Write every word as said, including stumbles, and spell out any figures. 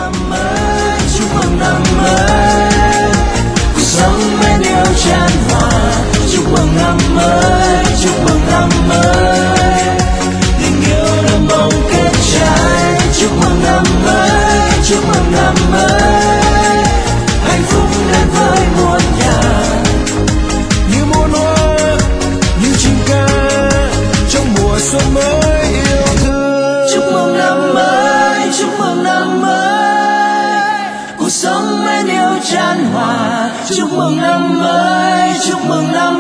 năm mới, chúc mừng năm mới. Cuộc sống bên yêu chan hòa, chúc mừng năm mới, chúc mừng năm mới. Tình yêu đơm bông kết trái, chúc mừng năm mới, chúc mừng năm mới. Hạnh phúc đến với muôn nhà, như muôn hoa, như chim ca trong mùa xuân mới yêu thương. Chúc mừng năm mới, chúc mừng năm mới. Cuộc sống bên yêu chan hòa, chúc mừng năm mới, chúc mừng năm